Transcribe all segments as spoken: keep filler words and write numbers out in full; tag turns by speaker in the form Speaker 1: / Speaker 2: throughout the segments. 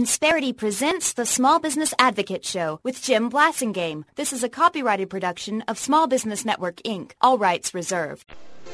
Speaker 1: Insperity presents the Small Business Advocate Show with Jim Blasingame. This is a copyrighted production of Small Business Network, Incorporated. All rights reserved.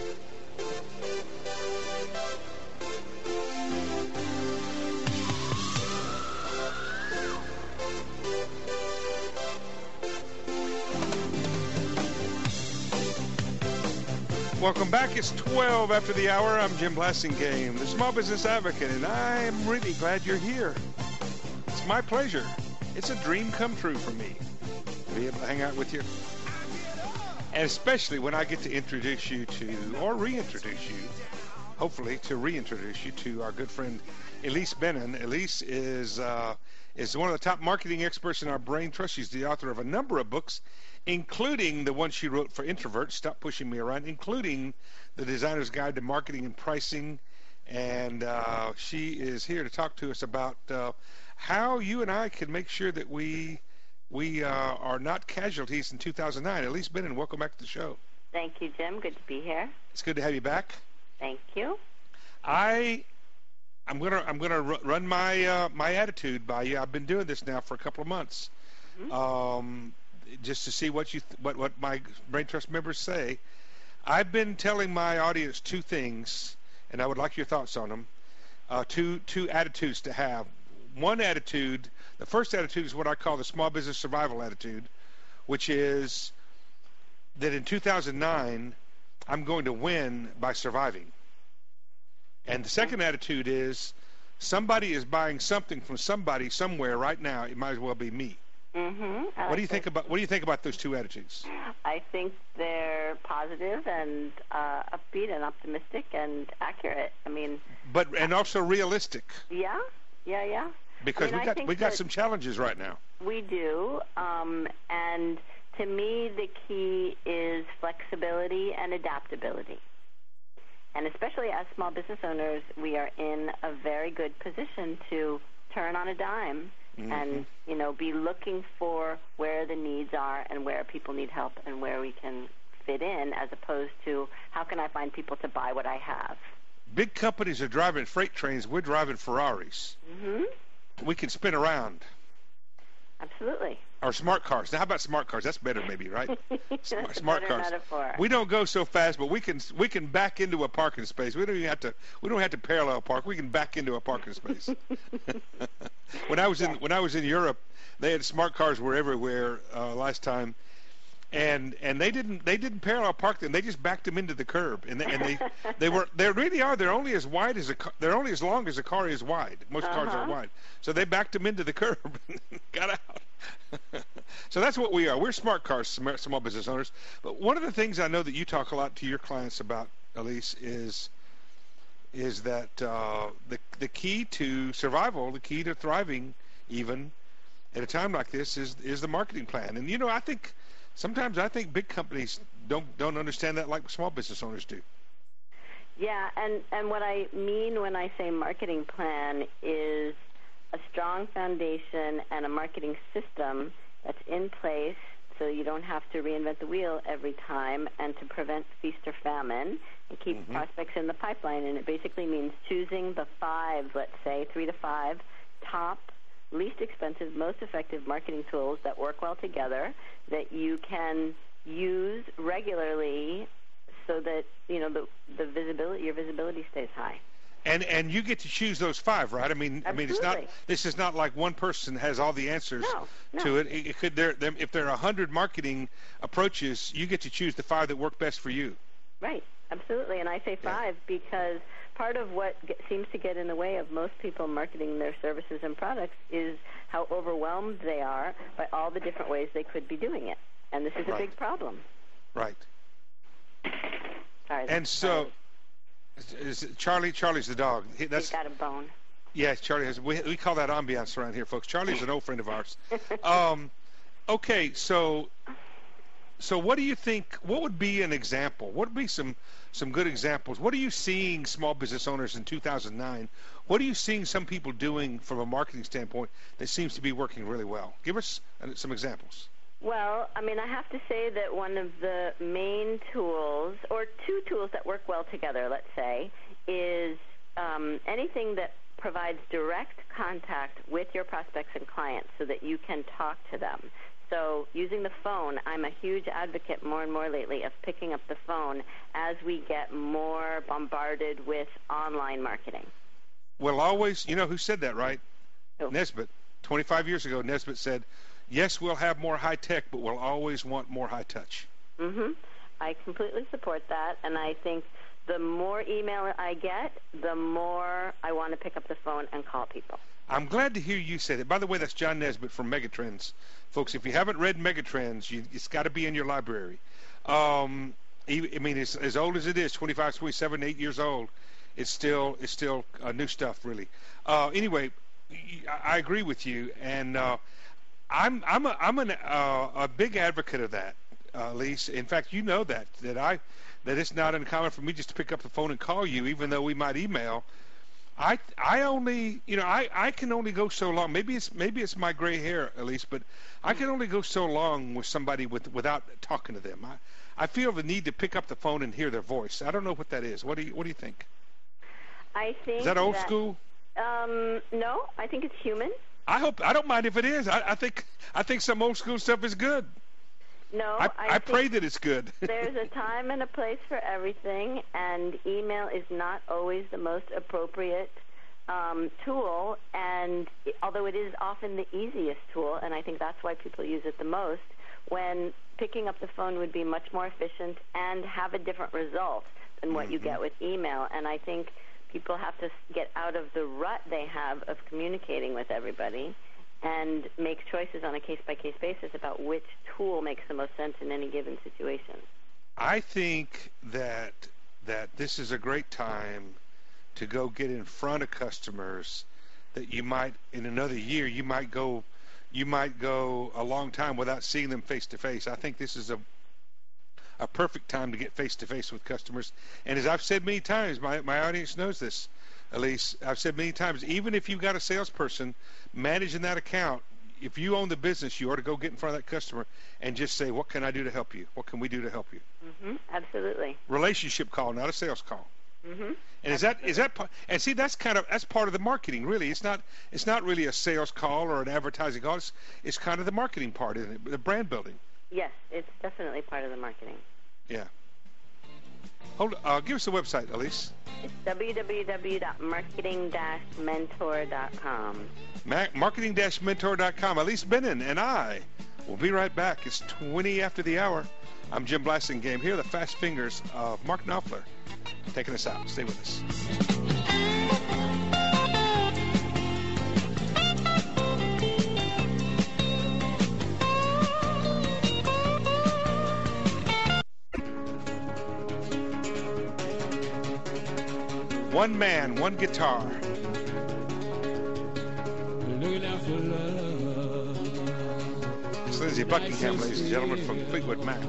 Speaker 2: Welcome back. It's twelve after the hour. I'm Jim Blasingame, the Small Business Advocate, and I'm really glad you're here. It's my pleasure. It's a dream come true for me to be able to hang out with you, and especially when I get to introduce you to, or reintroduce you, hopefully to reintroduce you to our good friend Elise Benin. Elise is uh, is one of the top marketing experts in our brain trust. She's the author of a number of books, including the one she wrote for introverts, Stop Pushing Me Around, including The Designer's Guide to Marketing and Pricing. And uh, she is here to talk to us about uh, how you and I can make sure that we we uh, are not casualties in two thousand nine. Elise Benin, welcome back to the show.
Speaker 3: Thank you, Jim. Good to be here.
Speaker 2: It's good to have you back.
Speaker 3: Thank you.
Speaker 2: I I'm gonna I'm gonna run my uh, my attitude by you. I've been doing this now for a couple of months. Mm-hmm. Um, just to see what you th- what what my Brain Trust members say. I've been telling my audience two things, and I would like your thoughts on them. Uh, two two attitudes to have. One attitude, the first attitude is what I call the small business survival attitude, which is that in two thousand nine, I'm going to win by surviving. And the second attitude is somebody is buying something from somebody somewhere right now. It might as well be me.
Speaker 3: Mm-hmm.
Speaker 2: What do you think about What do you think about those two attitudes?
Speaker 3: I think they're positive and uh, upbeat and optimistic and accurate. I mean,
Speaker 2: but and also realistic.
Speaker 3: Yeah, yeah, yeah.
Speaker 2: Because
Speaker 3: I mean,
Speaker 2: we got we got some challenges right now.
Speaker 3: We do, um, and to me, the key is flexibility and adaptability. And especially as small business owners, we are in a very good position to turn on a dime. Mm-hmm. And, you know, be looking for where the needs are and where people need help and where we can fit in, as opposed to how can I find people to buy what I have.
Speaker 2: Big companies are driving freight trains. We're driving Ferraris.
Speaker 3: Mm-hmm.
Speaker 2: We can spin around.
Speaker 3: Absolutely.
Speaker 2: Or smart cars. Now, how about smart cars? That's better, maybe, right? Smart, smart
Speaker 3: better
Speaker 2: cars.
Speaker 3: Metaphor.
Speaker 2: We don't go so fast, but we can we can back into a parking space. We don't even have to we don't have to parallel park. We can back into a parking space. when I was in when I was in Europe, they had smart cars were everywhere uh, last time, and and they didn't they didn't parallel park them. They just backed them into the curb, and they and they they were they really are. They're only as wide as a car, they're only as long as a car is wide. Most
Speaker 3: uh-huh.
Speaker 2: cars are wide, so they backed them into the curb and got out. So that's what we are. We're smart cars, small business owners. But one of the things I know that you talk a lot to your clients about, Elise, is is that uh, the the key to survival, the key to thriving, even at a time like this, is is the marketing plan. And you know, I think sometimes I think big companies don't don't understand that like small business owners do.
Speaker 3: Yeah, and and what I mean when I say marketing plan is a strong foundation and a marketing system that's in place so you don't have to reinvent the wheel every time, and to prevent feast or famine and keep mm-hmm. prospects in the pipeline. And it basically means choosing the five, let's say, three to five top, least expensive, most effective marketing tools that work well together that you can use regularly so that, you know, the, the visibility, your visibility stays high.
Speaker 2: And and you get to choose those five, right? I mean,
Speaker 3: Absolutely.
Speaker 2: I mean, it's not. This is not like one person has all the answers
Speaker 3: no, no.
Speaker 2: to it. It, it could there, there if there are a hundred marketing approaches, you get to choose the five that work best for you.
Speaker 3: Right. Absolutely. And I say five yeah. because part of what get, seems to get in the way of most people marketing their services and products is how overwhelmed they are by all the different ways they could be doing it. And this is a
Speaker 2: right.
Speaker 3: big problem.
Speaker 2: Right.
Speaker 3: Sorry,
Speaker 2: and so.
Speaker 3: Sorry.
Speaker 2: Is Charlie? Charlie's the dog. He, that's,
Speaker 3: He's got a bone.
Speaker 2: Yeah, Charlie has. We, we call that ambiance around here, folks. Charlie's an old friend of ours. Um, okay, so so what do you think? What would be an example? What would be some some good examples? What are you seeing small business owners in two thousand nine? What are you seeing some people doing from a marketing standpoint that seems to be working really well? Give us some examples.
Speaker 3: Well, I mean, I have to say that one of the main tools, or two tools that work well together, let's say, is um, anything that provides direct contact with your prospects and clients so that you can talk to them. So using the phone, I'm a huge advocate more and more lately of picking up the phone as we get more bombarded with online marketing.
Speaker 2: Well, always, you know who said that, right?
Speaker 3: Oh.
Speaker 2: Nesbitt. twenty-five years ago, Nesbitt said, yes, we'll have more high tech, but we'll always want more high touch.
Speaker 3: Mm-hmm. I completely support that, and I think the more email I get, the more I want to pick up the phone and call people.
Speaker 2: I'm glad to hear you say that. By the way, that's John Nesbitt from Megatrends. Folks, if you haven't read Megatrends, you, it's got to be in your library. Um, I mean, it's, as old as it is, twenty-five, twenty-seven, eight years old, it's still it's still uh, new stuff, really. Uh, anyway, I agree with you, and uh, I'm I'm a, I'm an, uh, a big advocate of that, uh, Lise. In fact, you know that that I that it's not uncommon for me just to pick up the phone and call you, even though we might email. I I only you know I, I can only go so long. Maybe it's maybe it's my gray hair, at least, but I can only go so long with somebody with without talking to them. I, I feel the need to pick up the phone and hear their voice. I don't know what that is. What do you what do you think?
Speaker 3: I think
Speaker 2: is that old
Speaker 3: that,
Speaker 2: school?
Speaker 3: Um, no, I think it's human.
Speaker 2: I hope I don't mind if it is. I, I think I think some old school stuff is good.
Speaker 3: No,
Speaker 2: I,
Speaker 3: I,
Speaker 2: I pray that it's good.
Speaker 3: There's a time and a place for everything, and email is not always the most appropriate um, tool. And although it is often the easiest tool, and I think that's why people use it the most, when picking up the phone would be much more efficient and have a different result than what mm-hmm. you get with email. And I think people have to get out of the rut they have of communicating with everybody and make choices on a case-by-case basis about which tool makes the most sense in any given situation.
Speaker 2: I think that that this is a great time to go get in front of customers that you might, in another year, you might go you might go a long time without seeing them face-to-face. I think this is a a perfect time to get face-to-face with customers. And as I've said many times, my, my audience knows this, Elise, I've said many times, even if you've got a salesperson managing that account, if you own the business, you ought to go get in front of that customer and just say, what can I do to help you? What can we do to help you?
Speaker 3: Mm-hmm. Absolutely.
Speaker 2: Relationship call, not a sales call.
Speaker 3: Mm-hmm.
Speaker 2: And is that is that and see that's kind of that's part of the marketing, really. It's not it's not really a sales call or an advertising call. It's, it's kind of the marketing part, isn't it? The brand building.
Speaker 3: Yes, it's definitely part of the marketing.
Speaker 2: Yeah. Hold. Uh, give us the website, Elise.
Speaker 3: It's w w w dot marketing dash mentor dot com.
Speaker 2: Ma- marketing dash mentor dot com. Elise Benin and I will be right back. It's twenty after the hour. I'm Jim Blasingame. Here are the fast fingers of Mark Knopfler taking us out. Stay with us. One man, one guitar. It's Lindsey Buckingham, ladies and gentlemen, from Fleetwood Mac.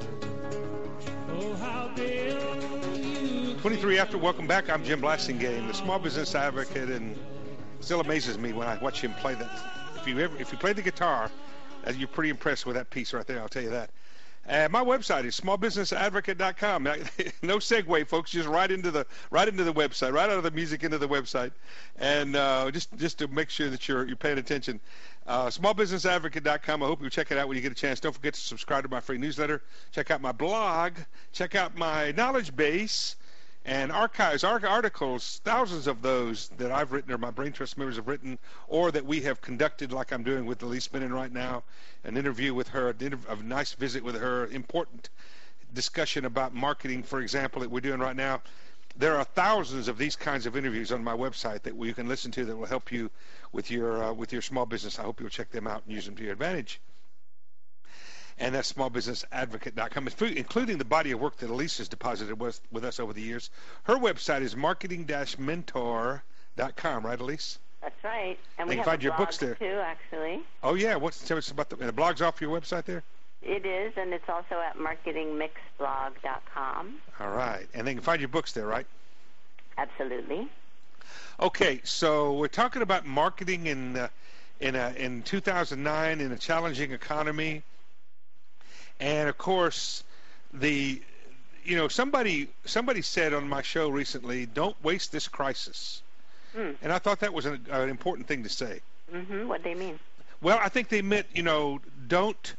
Speaker 2: twenty-three after, welcome back. I'm Jim Blasingame, the small business advocate, and it still amazes me when I watch him play that. If you ever, if you play the guitar, you're pretty impressed with that piece right there, I'll tell you that. Uh, my website is small business advocate dot com. No segue, folks. Just right into the right into the website, right out of the music into the website, and uh, just just to make sure that you're you're paying attention. Uh, small business advocate dot com. I hope you check it out when you get a chance. Don't forget to subscribe to my free newsletter. Check out my blog. Check out my knowledge base and archives, articles, thousands of those that I've written or my Brain Trust members have written, or that we have conducted, like I'm doing with Elise Benin right now, an interview with her, a nice visit with her, important discussion about marketing, for example, that we're doing right now. There are thousands of these kinds of interviews on my website that you can listen to that will help you with your uh, with your small business. I hope you'll check them out and use them to your advantage. And that's small business advocate dot com, including the body of work that Elise has deposited with, with us over the years. Her website is marketing dash mentor dot com, right, Elise?
Speaker 3: That's right. And
Speaker 2: they
Speaker 3: we
Speaker 2: can
Speaker 3: have
Speaker 2: find
Speaker 3: a
Speaker 2: your
Speaker 3: blog
Speaker 2: books there.
Speaker 3: too, actually.
Speaker 2: Oh, yeah. What's tell us about the, the blog's off your website there?
Speaker 3: It is, and it's also at marketing mix blog dot com.
Speaker 2: All right. And they can find your books there, right?
Speaker 3: Absolutely.
Speaker 2: Okay, so we're talking about marketing in uh, in a, in two thousand nine in a challenging economy. And of course, the you know somebody somebody said on my show recently, don't waste this crisis.
Speaker 3: Mm.
Speaker 2: And I thought that was an, an important thing to say.
Speaker 3: Mm-hmm. What they mean?
Speaker 2: Well, I think they meant, you know, don't.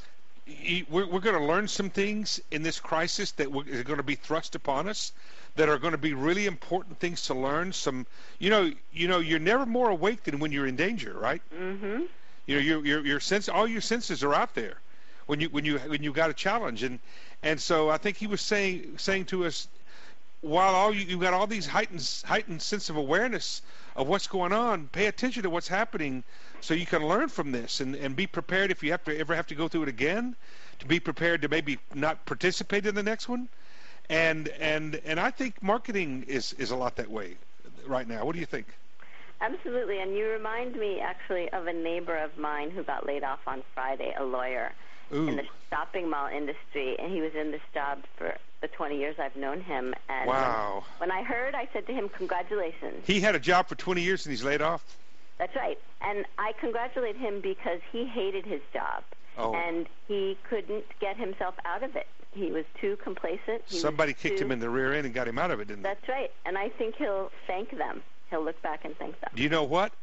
Speaker 2: We're, we're going to learn some things in this crisis that are going to be thrust upon us, that are going to be really important things to learn. Some, you know, you know, you're never more awake than when you're in danger, right?
Speaker 3: Mm-hmm.
Speaker 2: You know, your your your sense, all your senses are out there when you when you when you got a challenge, and and so I think he was saying saying to us, while all you, you've got all these heightened heightened sense of awareness of what's going on, pay attention to what's happening, so you can learn from this and, and be prepared if you have to ever have to go through it again, to be prepared to maybe not participate in the next one, and and and I think marketing is is a lot that way right now. What do you think?
Speaker 3: Absolutely, and you remind me actually of a neighbor of mine who got laid off on Friday, a lawyer.
Speaker 2: Ooh.
Speaker 3: In the shopping mall industry, and he was in this job for the twenty years I've known him. And
Speaker 2: wow.
Speaker 3: When, when I heard, I said to him, congratulations.
Speaker 2: He had a job for twenty years and he's laid off?
Speaker 3: That's right. And I congratulate him because he hated his job.
Speaker 2: Oh.
Speaker 3: And he couldn't get himself out of it. He was too complacent. He
Speaker 2: Somebody kicked
Speaker 3: too...
Speaker 2: him in the rear end and got him out of it, didn't they?
Speaker 3: That's right. And I think he'll thank them. He'll look back and thank them.
Speaker 2: Do you know what?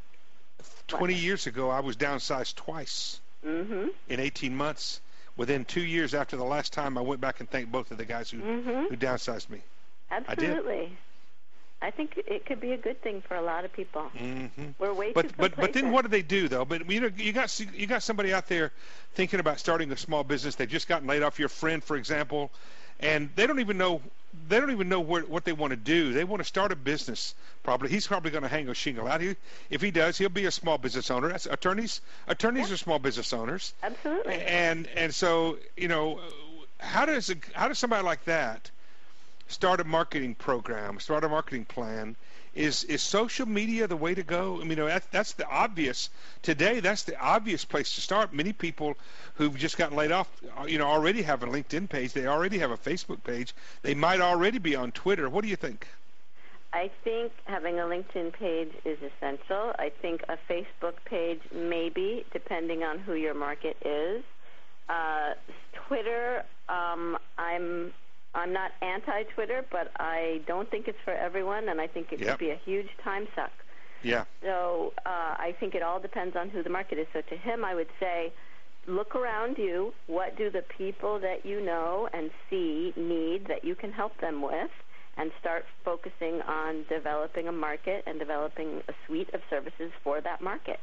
Speaker 2: twenty
Speaker 3: What?
Speaker 2: years ago, I was downsized twice
Speaker 3: Mm-hmm.
Speaker 2: in eighteen months. Within two years after the last time, I went back and thanked both of the guys who,
Speaker 3: Mm-hmm.
Speaker 2: who downsized me.
Speaker 3: Absolutely. I, I think it could be a good thing for a lot of people.
Speaker 2: Mm-hmm.
Speaker 3: We're way
Speaker 2: But
Speaker 3: too
Speaker 2: but but then
Speaker 3: complacent.
Speaker 2: what do they do though? But you know you got you got somebody out there thinking about starting a small business. They've just gotten laid off. Your friend, for example, and they don't even know they don't even know where, what they want to do. They want to start a business. Probably he's probably going to hang a shingle out. He, if he does, he'll be a small business owner. That's, attorneys attorneys
Speaker 3: Yeah.
Speaker 2: are small business owners.
Speaker 3: Absolutely.
Speaker 2: And and so you know, how does a, how does somebody like that start a marketing program, start a marketing plan? Is is social media the way to go? I mean, you know, that's, that's the obvious today. That's the obvious place to start. Many people who've just gotten laid off, you know, already have a LinkedIn page. They already have a Facebook page. They might already be on Twitter. What do you think?
Speaker 3: I think having a LinkedIn page is essential. I think a Facebook page maybe, depending on who your market is. Uh, Twitter, um, I'm I'm not anti-Twitter, but I don't think it's for everyone, and I think it
Speaker 2: Yep.
Speaker 3: could be a huge time suck.
Speaker 2: Yeah.
Speaker 3: So uh, I think it all depends on who the market is. So to him, I would say, look around you. What do the people that you know and see need that you can help them with? And start focusing on developing a market and developing a suite of services for that market.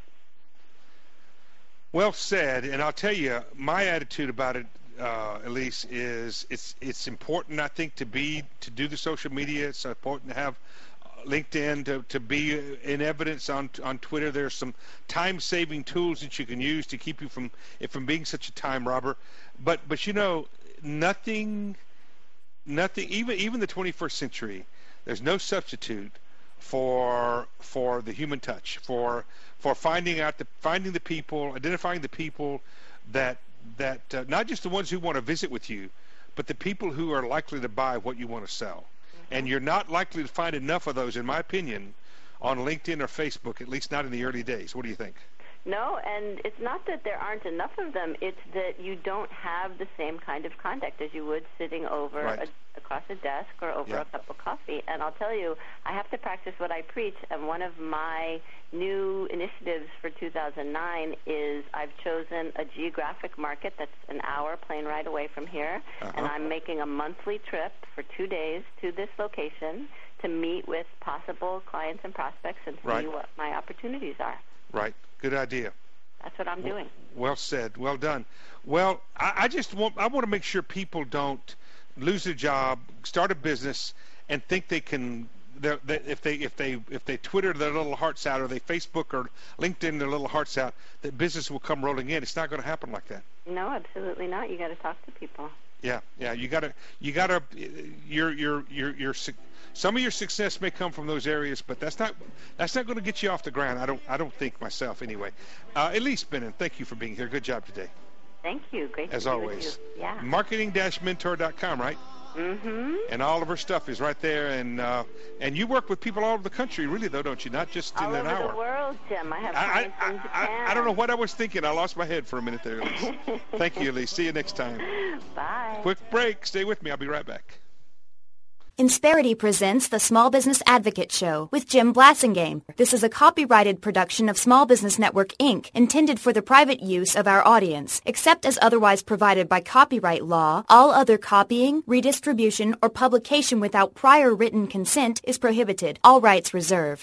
Speaker 2: Well said. And I'll tell you, my attitude about it, uh, Elise, is it's it's important, I think, to be to do the social media. It's important to have LinkedIn, to, to be in evidence on on Twitter. There's some time-saving tools that you can use to keep you from it from being such a time robber. But but you know, nothing. Nothing, even even the twenty-first century, there's no substitute for for the human touch, for for finding out the finding the people, identifying the people that that uh, not just the ones who want to visit with you, but the people who are likely to buy what you want to sell. Mm-hmm. And you're not likely to find enough of those, in my opinion, on LinkedIn or Facebook, at least not in the early days. What do you think?
Speaker 3: No, and it's not that there aren't enough of them. It's that you don't have the same kind of contact as you would sitting over
Speaker 2: Right.
Speaker 3: a, across a desk or over
Speaker 2: Yeah.
Speaker 3: a cup of coffee. And I'll tell you, I have to practice what I preach. And one of my new initiatives for two thousand nine is I've chosen a geographic market that's an hour plane ride away from here.
Speaker 2: Uh-huh.
Speaker 3: And I'm making a monthly trip for two days to this location to meet with possible clients and prospects and see
Speaker 2: Right.
Speaker 3: what my opportunities are.
Speaker 2: Right. Good idea.
Speaker 3: That's what I'm doing.
Speaker 2: Well said. Well done. Well, I, I just want I want to make sure people don't lose their job, start a business, and think they can. That if they if they if they Twitter their little hearts out, or they Facebook or LinkedIn their little hearts out, that business will come rolling in. It's not going to happen like that.
Speaker 3: No, absolutely not. You got to talk to people.
Speaker 2: Yeah, yeah. You gotta you gotta your your your your some of your success may come from those areas, but that's not that's not going to get you off the ground. I don't I don't think myself anyway. Uh, Elise Bennon, thank you for being here. Good job today.
Speaker 3: Thank you. Great to
Speaker 2: As
Speaker 3: be
Speaker 2: always.
Speaker 3: with you. Yeah.
Speaker 2: marketing dash mentor dot com, right?
Speaker 3: Mm-hmm.
Speaker 2: And all of her stuff is right there. And uh, and you work with people all over the country, really, though, don't you? Not just in
Speaker 3: All
Speaker 2: an
Speaker 3: over
Speaker 2: hour.
Speaker 3: the world, Jim. I have
Speaker 2: I,
Speaker 3: clients
Speaker 2: I,
Speaker 3: in
Speaker 2: I,
Speaker 3: Japan.
Speaker 2: I don't know what I was thinking. I lost my head for a minute there, Elise. Thank you, Elise. See you next time.
Speaker 3: Bye.
Speaker 2: Quick break. Stay with me. I'll be right back.
Speaker 1: Insperity presents the Small Business Advocate Show with Jim Blasingame. This is a copyrighted production of Small Business Network, Incorporated, intended for the private use of our audience. Except as otherwise provided by copyright law, all other copying, redistribution, or publication without prior written consent is prohibited. All rights reserved.